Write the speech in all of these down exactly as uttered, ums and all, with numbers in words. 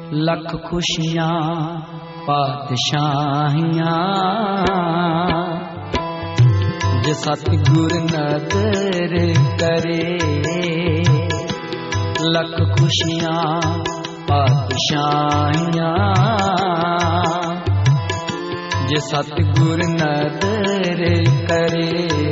लख खुशियां पातशाहियां जे सतगुर नदर करे। लख खुशियां पातशाहियां जे सतगुर नदर करे।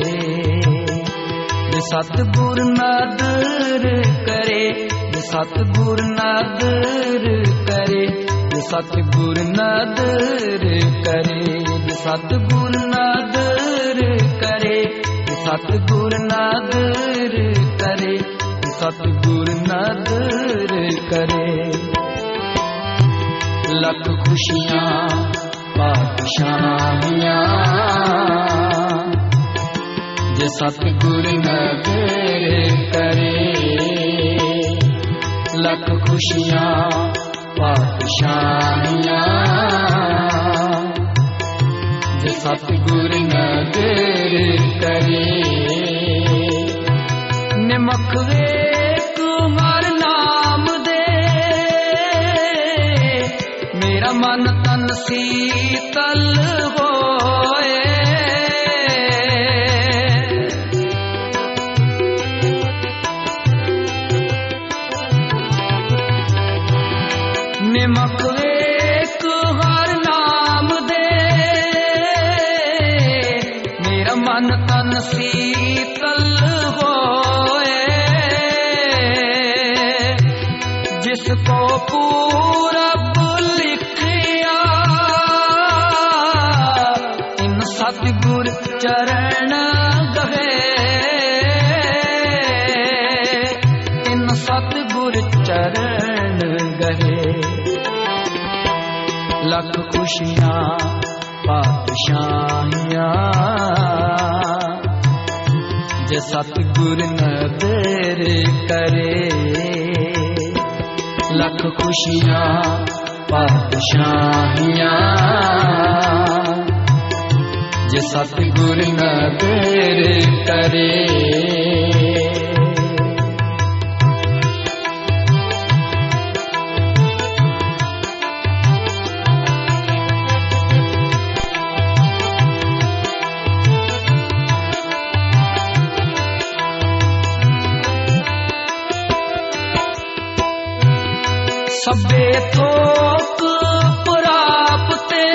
जे सतगुर नदर करे, जे सतगुर नदर करे, जे सतगुर नदर करे, जे सतगुर नदर करे, जे सतगुर नदर करे, जे सतगुर नदर करे। लख खुशियां पातशाहियां जे सतगुर नदर करे। लख खुशियां पातशाहियां जे सतगुर नदर करे। निमख वेख हर नाम दे, मेरा मन तन शीतल होए। निमख वेख हर नाम दे, मेरा मन तन शीतल होए। जिसको पूरब लिखिया इन सतगुर चरण गहे। इन सतगुर चरण गहे। लख खुशियां पातशाहियां जे सतगुर नदर करे। लख खुशियां पातशाहियां जे सतगुर नदर करे। सबे थोक प्राप्ते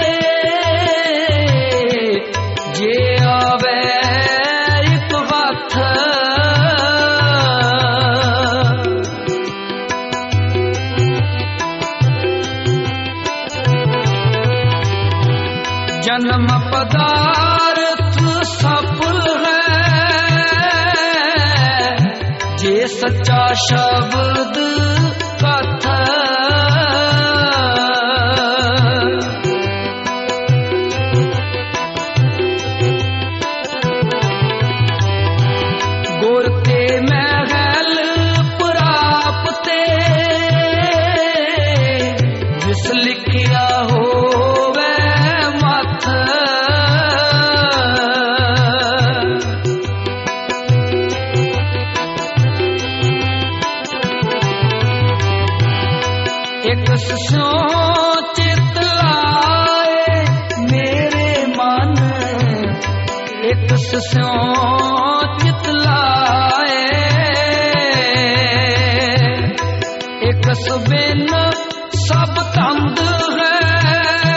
जे आवे एक हथ। जन्म पदार्थ सफल है जे सच्चा शब्द कथ। गुर ते महल प्राप्ते जिस लिखिया होवे मथ। एक सो चित लाए मेरे मन, एक सो चित लाए। एक बिन सब तंद है,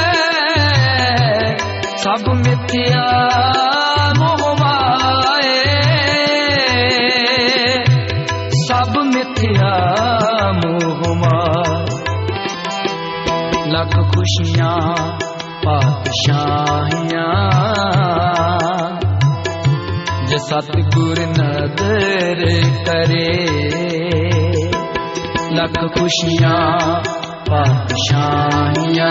सब मिथ्या मोह माए। सब मिथ्या मोह माए। लख खुशियां पातशाहियां जे सतगुर नदर करे। लख खुशियां पातशाहियां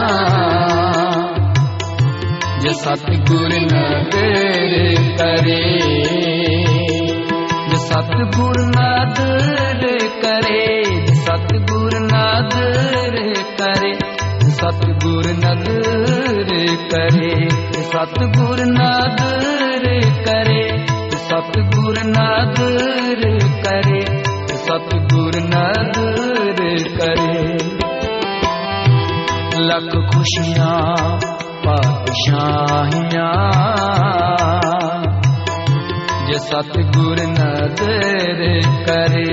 जे सतगुर नदर करे। जे सतगुर नदर करे, सतगुर नदर करे, सतगुर नदर करे, सतगुर नदर करे, सतगुर नदर करे, सतगुर नदर करे। खुशियां पातशाहियां जे सतगुर नदर करे।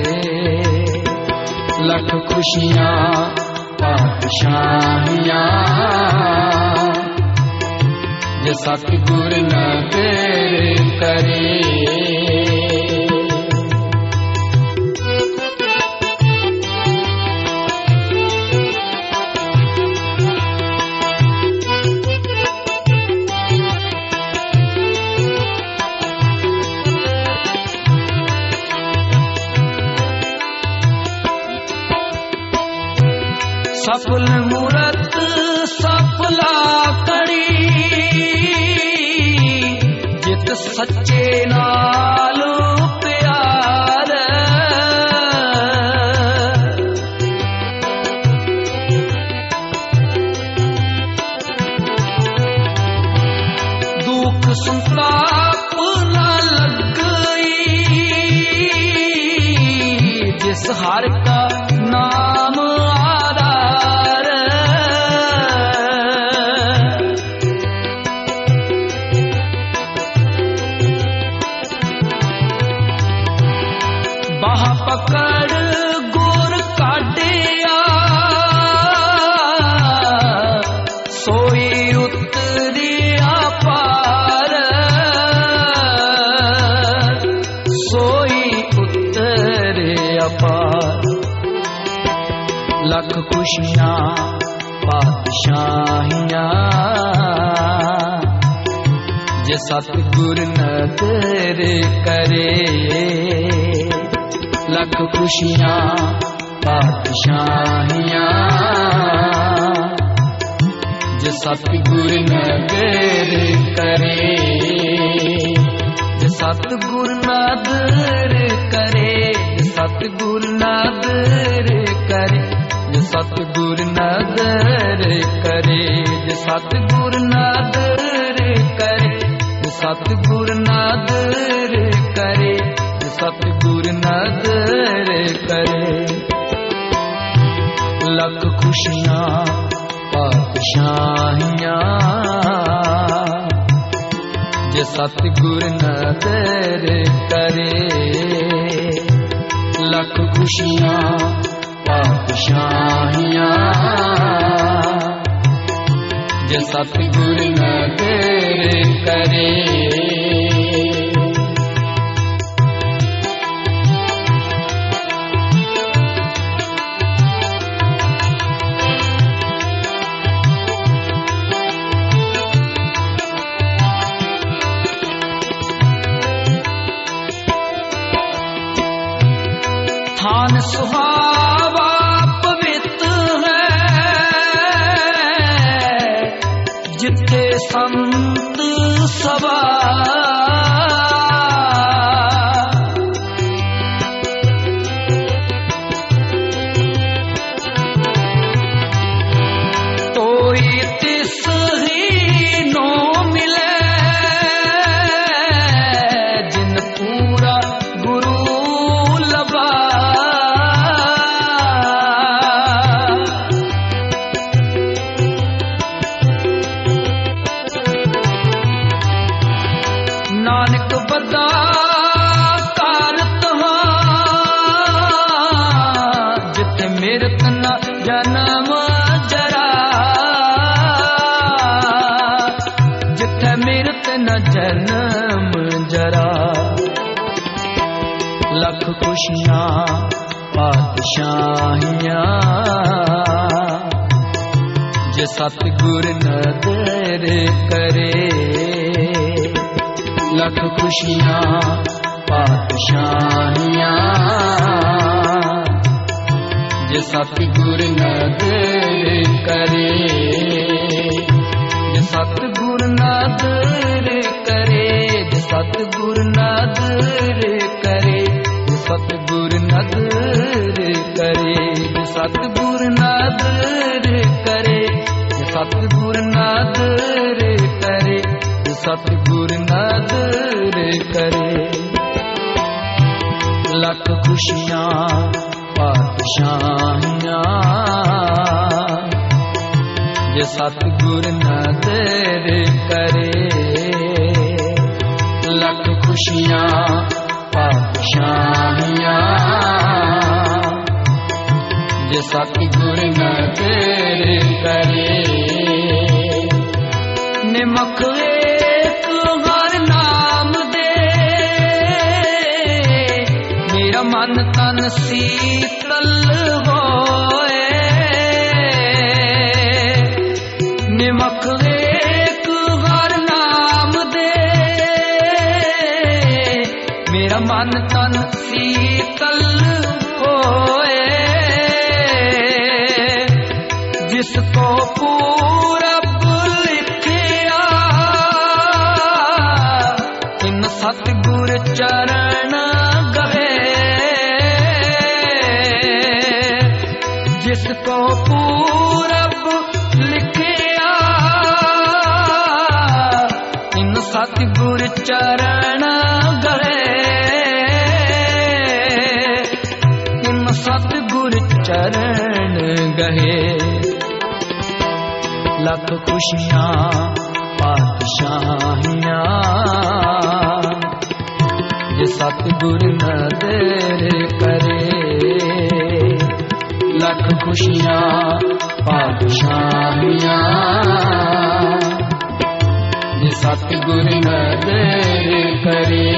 लख खुशियां पातशाहियां जे सतगुर नदर करे। सफल मूरत सफला कड़ी जित सच्चे नाल प्यार। दुख संताप न लगई जिस हर का नाम पकड़ गुर काटिया सोई उतरिया पार। सोई उतरिया पार। लख खुशियां पातशाहियां जे सतगुर नदर करे। लख खुशियां पातशाहियां जे सतगुर नदर करे। जे सतगुर नदर करे। जे सतगुर नदर करे। जे सतगुर नदर करे। जे सतगुर नदर करे। जे सतगुर नदर करे। सतगुर नदर करे। लख खुशियां पातशाहियां जे सतगुर नदर करे। लख खुशियां पातशाहियां जे सतगुर नदर करे। थान सुहावा पवित्र है जिथे संत सभा। तोई तिस ही नो मिले जिन पूरा गुरु लबा। नानक बदा कारत जिथे मेरत न जन्म जरा। जिथे मेरत न जन्म जरा। लख खुशियां पातशाहियां जे सतगुर नदर करे। लख खुशियां पातशाहियां जे सतगुर नदर करे। जे सतगुर नदर करे। जे सतगुर नदर करे। जे सतगुर नदर करे। जे सतगुर नदर करे। जे सतगुर नदर करे। सतगुर नदर करे। लख खुशियां पातशाहियां जे सतगुर नदर करे। लख खुशियां पातशाहियां जे सतगुर नदर करे। निमक एक हर नाम दे मेरा मन तन शीतल होए। निमक एक हर नाम दे मेरा मन तन शीतल होए। जिसको पूरब लिखिया इन सतगुर चरण गए। जिसको पूरब लिखिया इन सतगुर चरण गए। इन सतगुर चरण गए। लख खुशियां पातशाहियां जे सतगुर नदर करे। लख खुशियां पातशाहियां जे सतगुर नदर करे।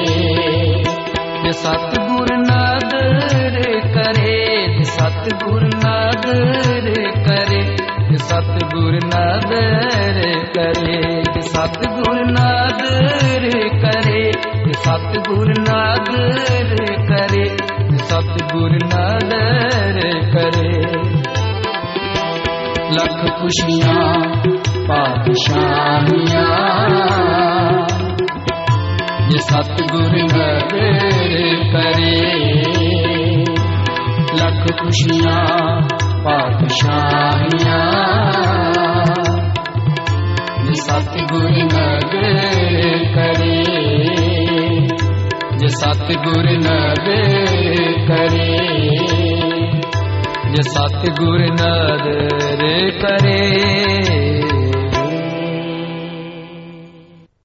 जे सतगुर नदर करे। जे सतगुर नदर करे। सतगुर नदर करे। सतगुर नदर करे। सतगुर नदर करे। सतगुर नदर करे। लख खुशियां पातशाहियां जे सतगुर नदर करे। लख खुशियां पातशाहियां जे सतगुर नदर करे। जे सतगुर नदर करे। जे सतगुर नदर करे।